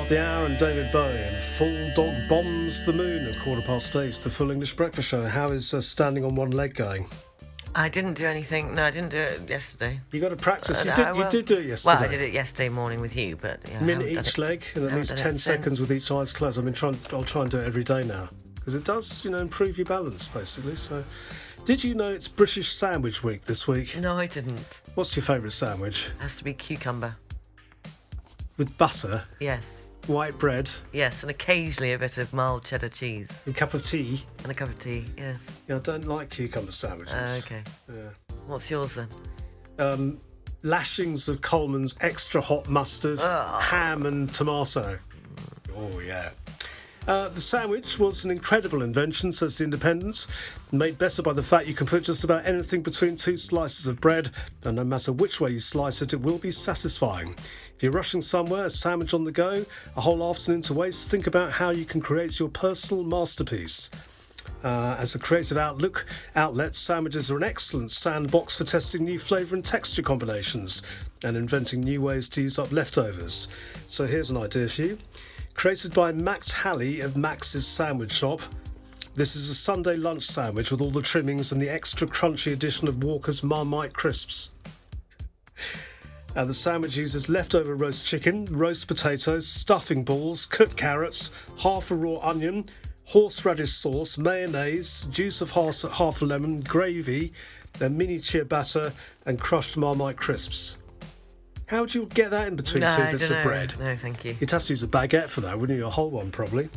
The Hour and David Bowie and Full Dog Bombs the Moon at 8:15, the Full English Breakfast Show. How is standing on one leg going? I didn't do anything. No, I didn't do it yesterday. You got to practice. You did do it yesterday. Well, I did it yesterday morning with you, but yeah, minute each leg and at least 10 seconds with each eyes closed. I'll try and do it every day now because it does, improve your balance basically. So, did you know it's British Sandwich Week this week? No, I didn't. What's your favourite sandwich? It has to be cucumber. With butter? Yes. White bread? Yes, and occasionally a bit of mild cheddar cheese. A cup of tea? And a cup of tea, yes. Yeah, I don't like cucumber sandwiches. Okay. Yeah. What's yours then? Lashings of Coleman's extra hot mustard, ham and tomato. Oh, yeah. The sandwich was an incredible invention, says The Independent, made better by the fact you can put just about anything between two slices of bread, and no matter which way you slice it, it will be satisfying. If you're rushing somewhere, a sandwich on the go, a whole afternoon to waste, think about how you can create your personal masterpiece. As a creative outlet, sandwiches are an excellent sandbox for testing new flavour and texture combinations and inventing new ways to use up leftovers. So here's an idea for you. Created by Max Halley of Max's Sandwich Shop, this is a Sunday lunch sandwich with all the trimmings and the extra crunchy addition of Walker's Marmite crisps. The sandwich uses leftover roast chicken, roast potatoes, stuffing balls, cooked carrots, half a raw onion, horseradish sauce, mayonnaise, juice of half a lemon, gravy, mini ciabatta and crushed Marmite crisps. How would you get that in between two bits of bread? No, thank you. You'd have to use a baguette for that, wouldn't you? A whole one, probably.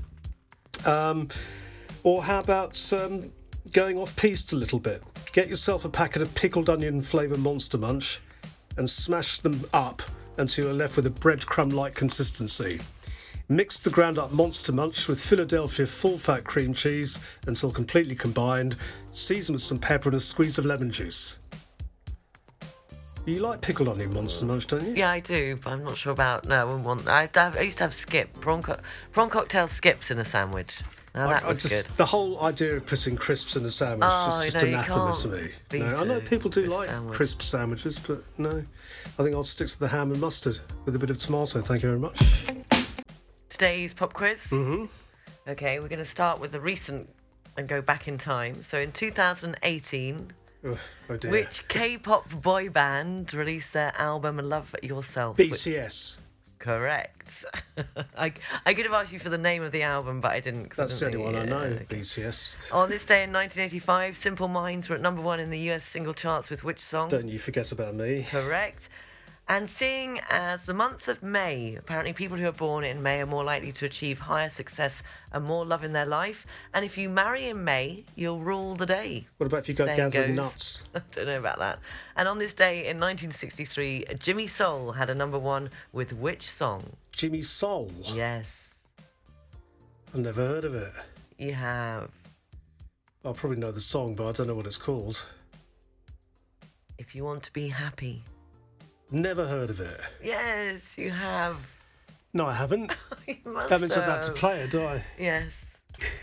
Or how about going off-piste a little bit? Get yourself a packet of pickled onion flavour Monster Munch and smash them up until you're left with a breadcrumb-like consistency. Mix the ground-up Monster Munch with Philadelphia full-fat cream cheese until completely combined. Season with some pepper and a squeeze of lemon juice. You like pickled onion Monster Munch, don't you? Yeah, I do, but I'm not sure about... No, I wouldn't want... I used to have skip, prawn cocktail skips in a sandwich. Now that was good. The whole idea of putting crisps in a sandwich is just anathema to me. No, I know people do like crisp sandwiches, but no. I think I'll stick to the ham and mustard with a bit of tomato, thank you very much. Today's pop quiz. Mm-hmm. Okay, we're going to start with the recent and go back in time. So in 2018... Oh dear. Which K-pop boy band released their album Love Yourself? BTS. Correct. I could have asked you for the name of the album, but I didn't. That's the only one I know, BTS. On this day in 1985, Simple Minds were at number 1 in the US single charts with which song? Don't you forget about me. Correct. And seeing as the month of May, apparently people who are born in May are more likely to achieve higher success and more love in their life. And if you marry in May, you'll rule the day. What about if you go gathering nuts? I don't know about that. And on this day in 1963, Jimmy Soul had a number 1 with which song? Jimmy Soul? Yes. I've never heard of it. You have. I'll probably know the song, but I don't know what it's called. If You Want to Be Happy. Never heard of it. Yes, you have. No, I haven't. You must that means have. I'd have to play it, do I? Yes.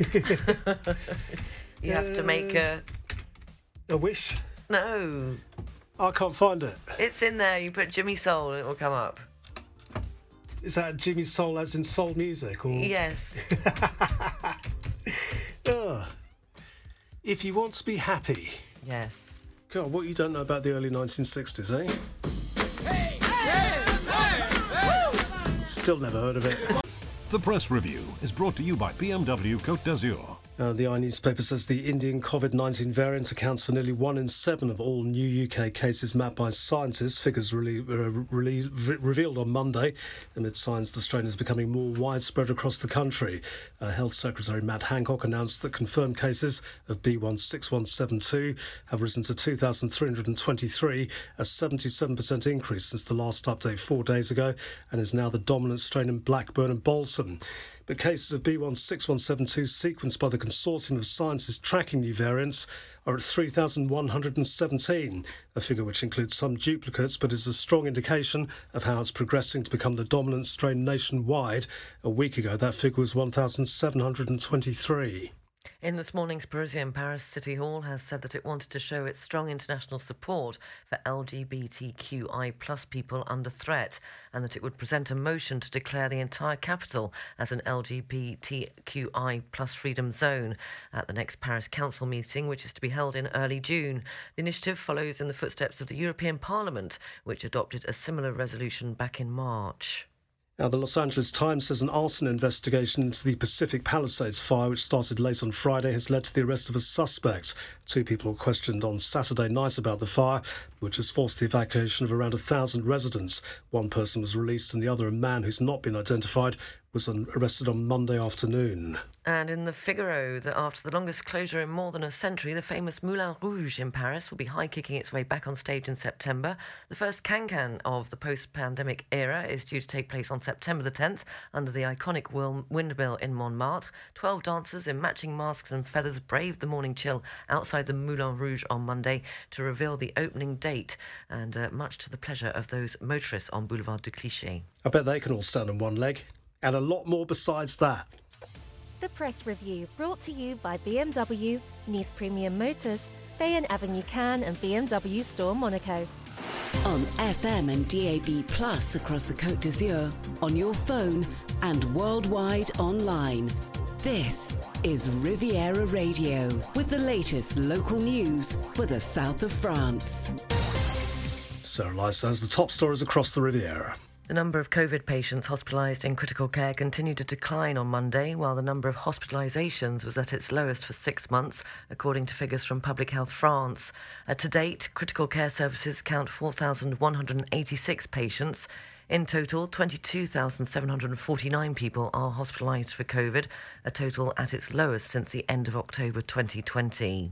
You have to make a wish? No. I can't find it. It's in there. You put Jimmy Soul and it will come up. Is that Jimmy Soul as in soul music? Or... Yes. If You Want to Be Happy. Yes. God, what you don't know about the early 1960s, eh? Still never heard of it. The Press Review is brought to you by BMW Côte d'Azur. The iNewspaper says the Indian COVID-19 variant accounts for nearly 1 in 7 of all new UK cases mapped by scientists. Figures revealed on Monday. Amid signs the strain is becoming more widespread across the country. Health Secretary Matt Hancock announced that confirmed cases of B.1.617.2 have risen to 2,323, a 77% increase since the last update 4 days ago, and is now the dominant strain in Blackburn and Bolton. But cases of B.1.617.2 sequenced by the consortium of scientists tracking new variants are at 3,117, a figure which includes some duplicates but is a strong indication of how it's progressing to become the dominant strain nationwide. A week ago, that figure was 1,723. In this morning's Parisian, Paris City Hall has said that it wanted to show its strong international support for LGBTQI plus people under threat, and that it would present a motion to declare the entire capital as an LGBTQI plus freedom zone at the next Paris Council meeting, which is to be held in early June. The initiative follows in the footsteps of the European Parliament, which adopted a similar resolution back in March. Now, the Los Angeles Times says an arson investigation into the Pacific Palisades fire, which started late on Friday, has led to the arrest of a suspect. 2 people were questioned on Saturday night about the fire, which has forced the evacuation of around 1,000 residents. One person was released and the other, a man who's not been identified, was arrested on Monday afternoon. And in the Figaro, that after the longest closure in more than a century, the famous Moulin Rouge in Paris will be high-kicking its way back on stage in September. The first Can-Can of the post-pandemic era is due to take place on September the 10th under the iconic windmill in Montmartre. 12 dancers in matching masks and feathers braved the morning chill outside the Moulin Rouge on Monday to reveal the opening date, and much to the pleasure of those motorists on Boulevard de Clichy. I bet they can all stand on one leg. And a lot more besides that. The Press Review, brought to you by BMW, Nice Premium Motors, Bayonne Avenue Cannes and BMW Store Monaco. On FM and DAB Plus across the Côte d'Azur, on your phone and worldwide online. This is Riviera Radio, with the latest local news for the south of France. Sarah Lysa has the top stories across the Riviera. The number of COVID patients hospitalised in critical care continued to decline on Monday, while the number of hospitalisations was at its lowest for 6 months, according to figures from Public Health France. To date, critical care services count 4,186 patients. In total, 22,749 people are hospitalised for COVID, a total at its lowest since the end of October 2020.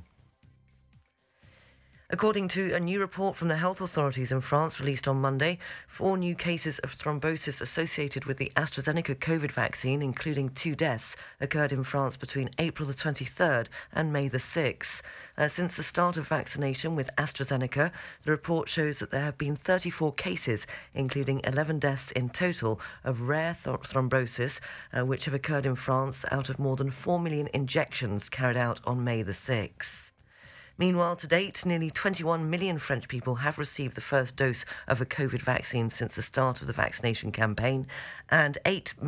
According to a new report from the health authorities in France released on Monday, 4 new cases of thrombosis associated with the AstraZeneca COVID vaccine, including 2 deaths, occurred in France between April the 23rd and May the 6th. Since the start of vaccination with AstraZeneca, the report shows that there have been 34 cases, including 11 deaths in total, of rare thrombosis, which have occurred in France out of more than 4 million injections carried out on May the 6th. Meanwhile, to date, nearly 21 million French people have received the first dose of a COVID vaccine since the start of the vaccination campaign, and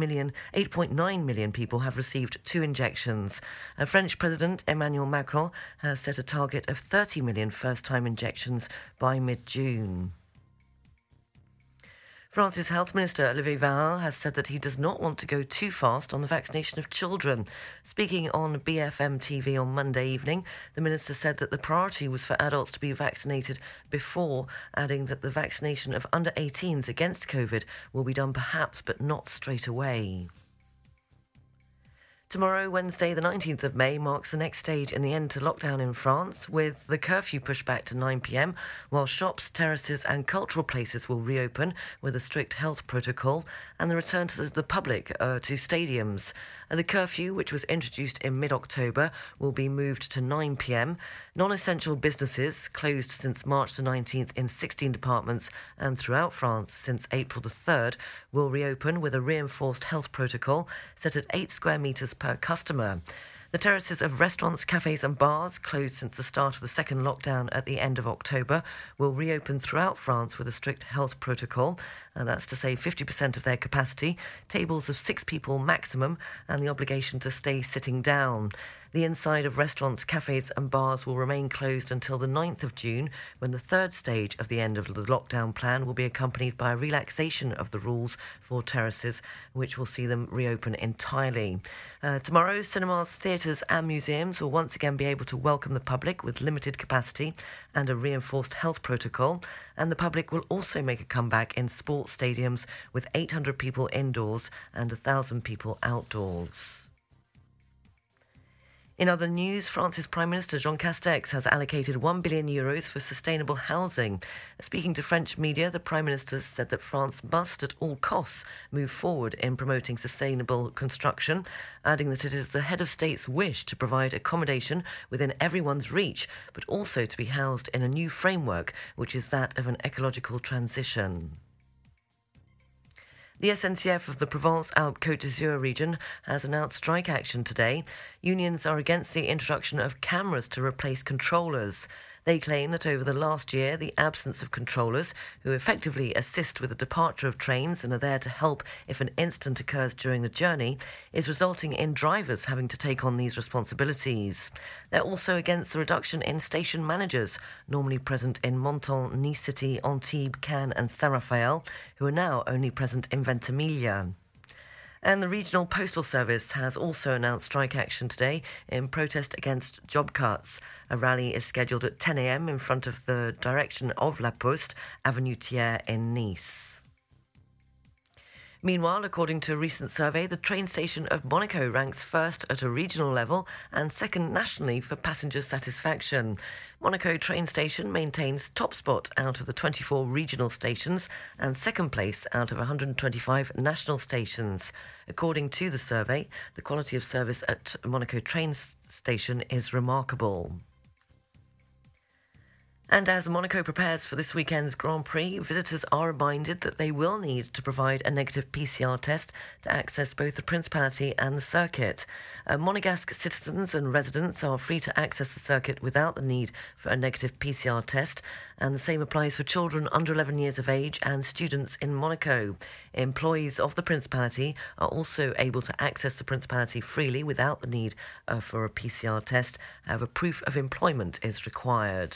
8.9 million people have received 2 injections. French President Emmanuel Macron has set a target of 30 million first-time injections by mid-June. France's Health Minister Olivier Véran has said that he does not want to go too fast on the vaccination of children. Speaking on BFM TV on Monday evening, the minister said that the priority was for adults to be vaccinated before, adding that the vaccination of under 18s against COVID will be done perhaps but not straight away. Tomorrow, Wednesday, the 19th of May, marks the next stage in the end to lockdown in France, with the curfew pushed back to 9 p.m, while shops, terraces and cultural places will reopen with a strict health protocol, and the return to the public to stadiums. The curfew, which was introduced in mid-October, will be moved to 9 p.m. Non-essential businesses, closed since March the 19th in 16 departments and throughout France since April the 3rd, will reopen with a reinforced health protocol set at 8 square metres per customer. The terraces of restaurants, cafes and bars, closed since the start of the second lockdown at the end of October, will reopen throughout France with a strict health protocol, and that's to say 50% of their capacity, tables of 6 people maximum, and the obligation to stay sitting down. The inside of restaurants, cafes and bars will remain closed until the 9th of June, when the third stage of the end of the lockdown plan will be accompanied by a relaxation of the rules for terraces, which will see them reopen entirely. Tomorrow, cinemas, theatres and museums will once again be able to welcome the public with limited capacity and a reinforced health protocol, and the public will also make a comeback in sports stadiums with 800 people indoors and 1,000 people outdoors. In other news, France's Prime Minister Jean Castex has allocated €1 billion for sustainable housing. Speaking to French media, the Prime Minister said that France must at all costs move forward in promoting sustainable construction, adding that it is the head of state's wish to provide accommodation within everyone's reach, but also to be housed in a new framework, which is that of an ecological transition. The SNCF of the Provence-Alpes-Côte d'Azur region has announced strike action today. Unions are against the introduction of cameras to replace controllers. They claim that over the last year, the absence of controllers, who effectively assist with the departure of trains and are there to help if an incident occurs during the journey, is resulting in drivers having to take on these responsibilities. They're also against the reduction in station managers, normally present in Menton, Nice City, Antibes, Cannes and Saint-Raphael, who are now only present in Ventimiglia. And the Regional Postal Service has also announced strike action today in protest against job cuts. A rally is scheduled at 10 a.m. in front of the direction of La Poste, Avenue Thiers in Nice. Meanwhile, according to a recent survey, the train station of Monaco ranks first at a regional level and second nationally for passenger satisfaction. Monaco train station maintains top spot out of the 24 regional stations and second place out of 125 national stations. According to the survey, the quality of service at Monaco train station is remarkable. And as Monaco prepares for this weekend's Grand Prix, visitors are reminded that they will need to provide a negative PCR test to access both the Principality and the circuit. Monegasque citizens and residents are free to access the circuit without the need for a negative PCR test, and the same applies for children under 11 years of age and students in Monaco. Employees of the Principality are also able to access the Principality freely without the need for a PCR test. However, proof of employment is required.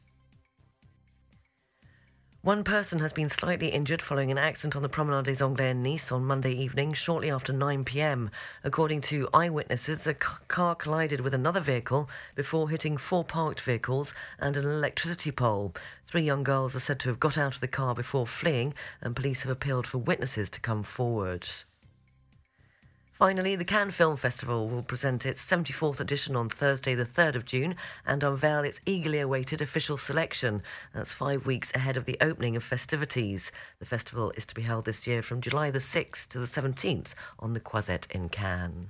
One person has been slightly injured following an accident on the Promenade des Anglais in Nice on Monday evening, shortly after 9 p.m. According to eyewitnesses, a car collided with another vehicle before hitting 4 parked vehicles and an electricity pole. 3 young girls are said to have got out of the car before fleeing, and police have appealed for witnesses to come forward. Finally, the Cannes Film Festival will present its 74th edition on Thursday the 3rd of June and unveil its eagerly awaited official selection. That's 5 weeks ahead of the opening of festivities. The festival is to be held this year from July the 6th to the 17th on the Croisette in Cannes.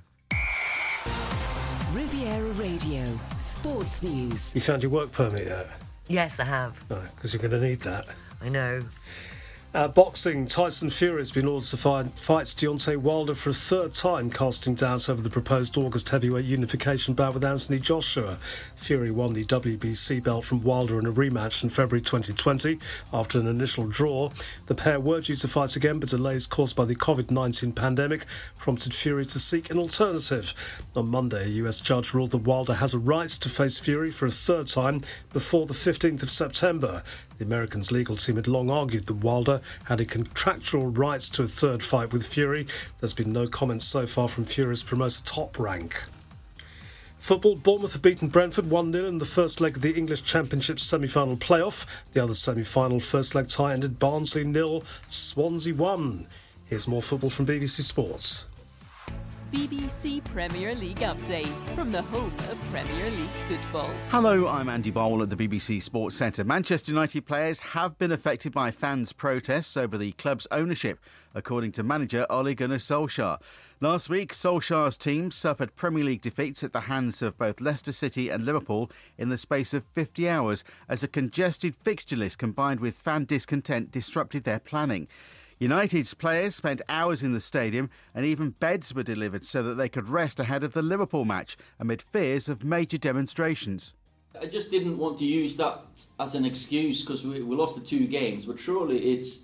Riviera Radio, Sports News. You found your work permit yet? Yes, I have. No, because you're going to need that. I know. Boxing, Tyson Fury has been ordered to fight Deontay Wilder for a third time, casting doubts over the proposed August heavyweight unification bout with Anthony Joshua. Fury won the WBC belt from Wilder in a rematch in February 2020 after an initial draw. The pair were due to fight again, but delays caused by the COVID-19 pandemic prompted Fury to seek an alternative. On Monday, a US judge ruled that Wilder has a right to face Fury for a third time before the 15th of September. The Americans' legal team had long argued that Wilder had a contractual right to a third fight with Fury. There's been no comments so far from Fury's promoter Top Rank. Football, Bournemouth have beaten Brentford 1-0 in the first leg of the English Championship semi-final playoff. The other semi-final first leg tie ended Barnsley 0, Swansea 1. Here's more football from BBC Sports. BBC Premier League update from the home of Premier League football. Hello, I'm Andy Bowell at the BBC Sports Centre. Manchester United players have been affected by fans' protests over the club's ownership, according to manager Ole Gunnar Solskjaer. Last week, Solskjaer's team suffered Premier League defeats at the hands of both Leicester City and Liverpool in the space of 50 hours as a congested fixture list combined with fan discontent disrupted their planning. United's players spent hours in the stadium and even beds were delivered so that they could rest ahead of the Liverpool match amid fears of major demonstrations. I just didn't want to use that as an excuse because we lost the 2 games, but surely it's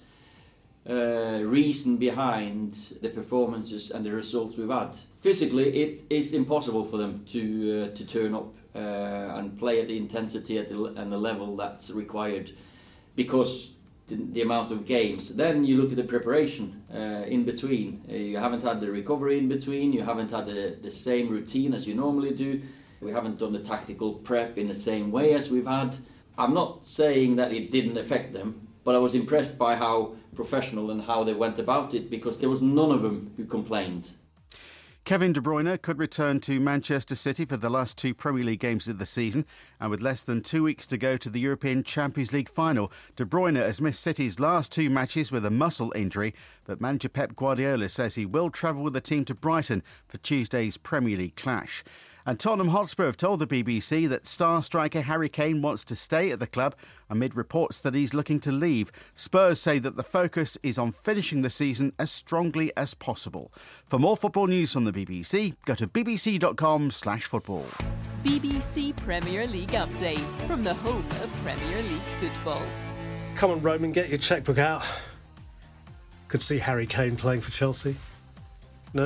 reason behind the performances and the results we've had. Physically, it is impossible for them to turn up and play at the intensity and the level that's required because the amount of games. Then you look at the preparation in between. You haven't had the recovery in between. You haven't had the same routine as you normally do. We haven't done the tactical prep in the same way as we've had. I'm not saying that it didn't affect them, but I was impressed by how professional and how they went about it because there was none of them who complained. Kevin De Bruyne could return to Manchester City for the last 2 Premier League games of the season, and with less than 2 weeks to go to the European Champions League final, De Bruyne has missed City's last 2 matches with a muscle injury, but manager Pep Guardiola says he will travel with the team to Brighton for Tuesday's Premier League clash. And Tottenham Hotspur have told the BBC that star striker Harry Kane wants to stay at the club amid reports that he's looking to leave. Spurs say that the focus is on finishing the season as strongly as possible. For more football news from the BBC, go to bbc.com/football. BBC Premier League update from the home of Premier League football. Come on, Roman, get your chequebook out. Could see Harry Kane playing for Chelsea. No?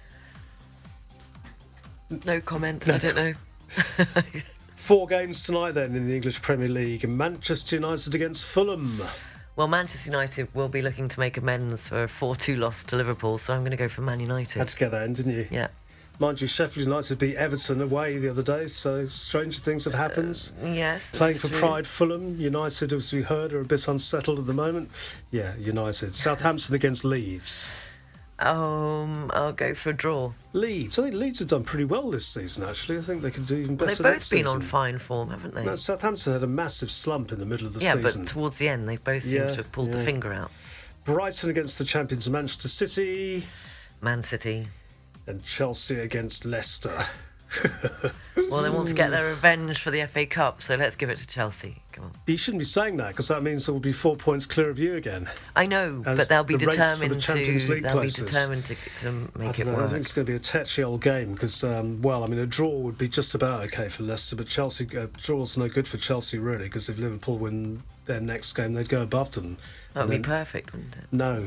No comment. I don't know. 4 games tonight then in the English Premier League. Manchester United against Fulham. Well, Manchester United will be looking to make amends for a 4-2 loss to Liverpool, so I'm going to go for Man United. Had to get that in, didn't you? Yeah. Mind you, Sheffield United beat Everton away the other day, so strange things have happened. Yes. Playing for Pride, Fulham. United, as we heard, are a bit unsettled at the moment. Yeah, United. Southampton against Leeds. I'll go for a draw. Leeds. I think Leeds have done pretty well this season, actually. I think they could do even better They've both next been season. on fine form, haven't they? No, Southampton had a massive slump in the middle of the season. Yeah, but towards the end, they both seem to have pulled the finger out. Brighton against the champions of Manchester City. Man City. And Chelsea against Leicester. Well, they want to get their revenge for the FA Cup, so let's give it to Chelsea. Come on. You shouldn't be saying that, because that means there will be 4 points clear of you again. I know, As but they'll be the race for determined the Champions League to places. make it I work. think it's going to be a tetchy old game because, a draw would be just about okay for Leicester, but Chelsea draw's no good for Chelsea really, because if Liverpool win their next game, they'd go above them. That would be perfect, wouldn't it? No.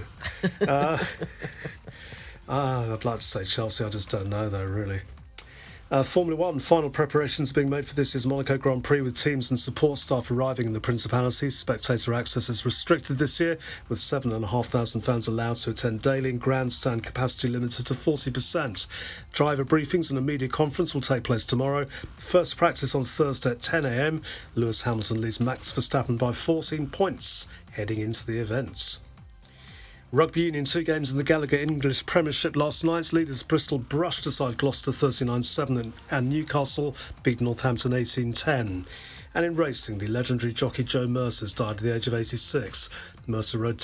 I'd like to say Chelsea, I just don't know though, really. Formula 1, final preparations being made for this year's Monaco Grand Prix with teams and support staff arriving in the Principalities. Spectator access is restricted this year, with 7,500 fans allowed to attend daily and grandstand capacity limited to 40%. Driver briefings and a media conference will take place tomorrow. First practice on Thursday at 10 a.m. Lewis Hamilton leads Max Verstappen by 14 points heading into the events. Rugby Union, 2 games in the Gallagher English Premiership last night. Leaders Bristol brushed aside Gloucester 39-7 and Newcastle beat Northampton 18-10. And in racing, the legendary jockey Joe Mercer died at the age of 86. Mercer rode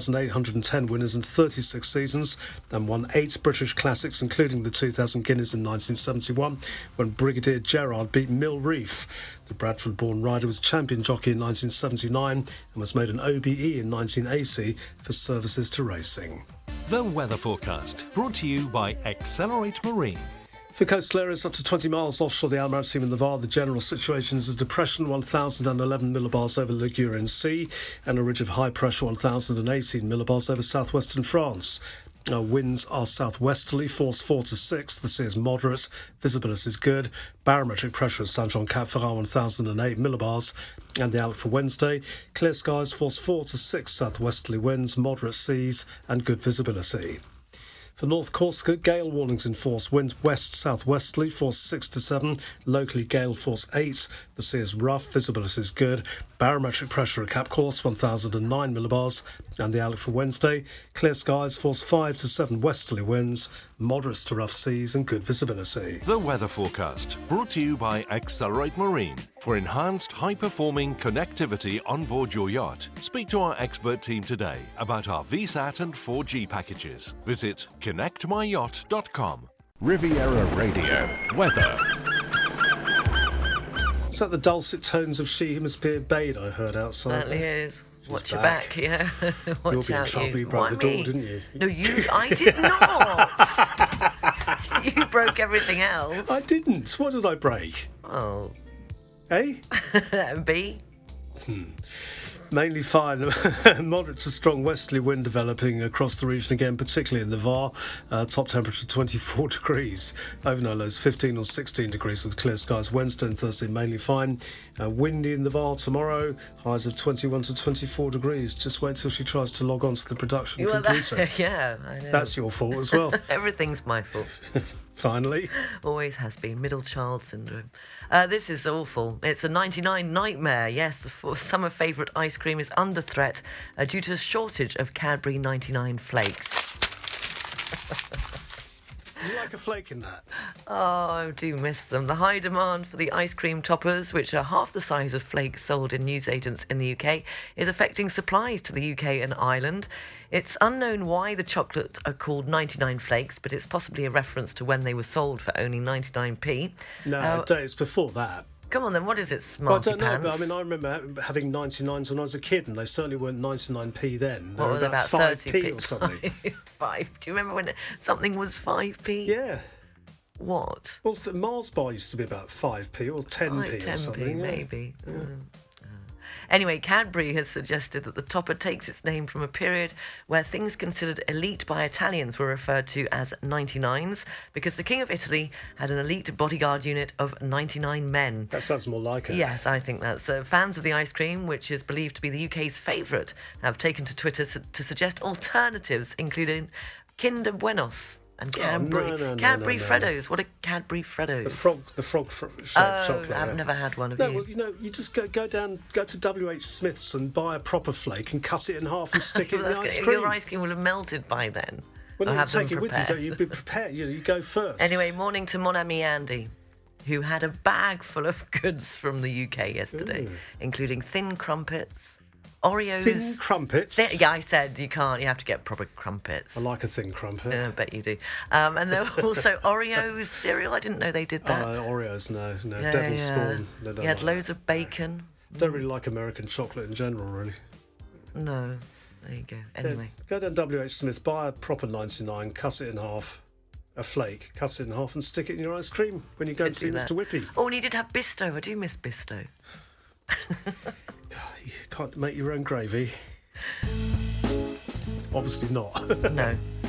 2,810 winners in 36 seasons and won 8 British Classics, including the 2,000 Guineas in 1971, when Brigadier Gerard beat Mill Reef. The Bradford-born rider was champion jockey in 1979 and was made an OBE in 1980 for services to racing. The weather forecast, brought to you by Accelerate Marine. For coastal areas up to 20 miles offshore the Almaty and the Var, the general situation is a depression 1,011 millibars over the Ligurian Sea and a ridge of high pressure 1,018 millibars over southwestern France. Winds are southwesterly, force 4 to 6. The sea is moderate. Visibility is good. Barometric pressure at Saint-Jean-Cap-Ferrat 1,008 millibars. And the outlook for Wednesday: clear skies, force 4 to 6. Southwesterly winds, moderate seas, and good visibility. For North Corsica, gale warnings in force. Winds west-southwesterly, force 6 to 7. Locally, gale force 8. The sea is rough, visibility is good. Barometric pressure at Cap Corse, 1,009 millibars. And the outlook for Wednesday: clear skies, force 5 to 7 westerly winds, moderate to rough seas, and good visibility. The weather forecast, brought to you by Accelerate Marine. For enhanced, high-performing connectivity on board your yacht, speak to our expert team today about our VSAT and 4G packages. Visit connectmyyacht.com. Riviera Radio weather. Is that the dulcet tones of She Who Must Be Obeyed I heard outside? Certainly is. Watch your back. back, yeah. Watch You'll be in out, trouble. You Why broke the door, me? didn't you? No, I did not. You broke everything else. I didn't. What did I break? Oh. Eh? B? Mainly fine. Moderate to strong westerly wind developing across the region again, particularly in the Var. Top temperature 24 degrees. Overnight lows 15 or 16 degrees with clear skies. Wednesday and Thursday mainly fine. Windy in the Var tomorrow. Highs of 21 to 24 degrees. Just wait till she tries to log on to the production computer. Yeah, I know. That's your fault as well. Everything's my fault. Finally. Always has been. Middle child syndrome. This is awful. It's a 99 nightmare. Yes, summer favourite ice cream is under threat due to a shortage of Cadbury 99 flakes. You like a flake in that? Oh, I do miss them. The high demand for the ice cream toppers, which are half the size of flakes sold in newsagents in the UK, is affecting supplies to the UK and Ireland. It's unknown why the chocolates are called 99 flakes, but it's possibly a reference to when they were sold for only 99p. No, it's before that. Come on then, what is it, I smarty don't know, pants? but I mean, I remember having 99s when I was a kid, and they certainly weren't 99p then. They What were were they, about 5p or something. 5. Do you remember when something was 5p? Yeah. What? Well, Mars bar used to be about 5p or 10p or something. Maybe. Yeah. Anyway, Cadbury has suggested that the topper takes its name from a period where things considered elite by Italians were referred to as 99s, because the King of Italy had an elite bodyguard unit of 99 men. That sounds more like it. Yes, I think that's... fans of the ice cream, which is believed to be the UK's favourite, have taken to Twitter to suggest alternatives, including Kinder Buenos and Cadbury. Cadbury Freddos. What are Cadbury Freddos? The frog shaped chocolate. I've never had one of no, you. Well, you just go to W.H. Smith's and buy a proper flake and cut it in half and stick it in the ice cream. Your ice cream will have melted by then. Well, you have take them it with you, don't you? Be prepared. You go first. Anyway, morning to Mon Ami Andy, who had a bag full of goods from the UK yesterday, including thin crumpets, Oreos. Thin crumpets? Yeah, I said you can't. You have to get proper crumpets. I like a thin crumpet. I bet you do. And there were also Oreos cereal. I didn't know they did that. Oreos, no. Yeah, Devil's yeah. Spawn. You had loads of bacon. Don't really like American chocolate in general, really. No. There you go. Anyway. Yeah, go down W.H. Smith, buy a proper 99, cut it in half, a flake, cut it in half and stick it in your ice cream when you go and see Mr. Whippy. Oh, and he did have Bisto. I do miss Bisto. You can't make your own gravy. Obviously not. No.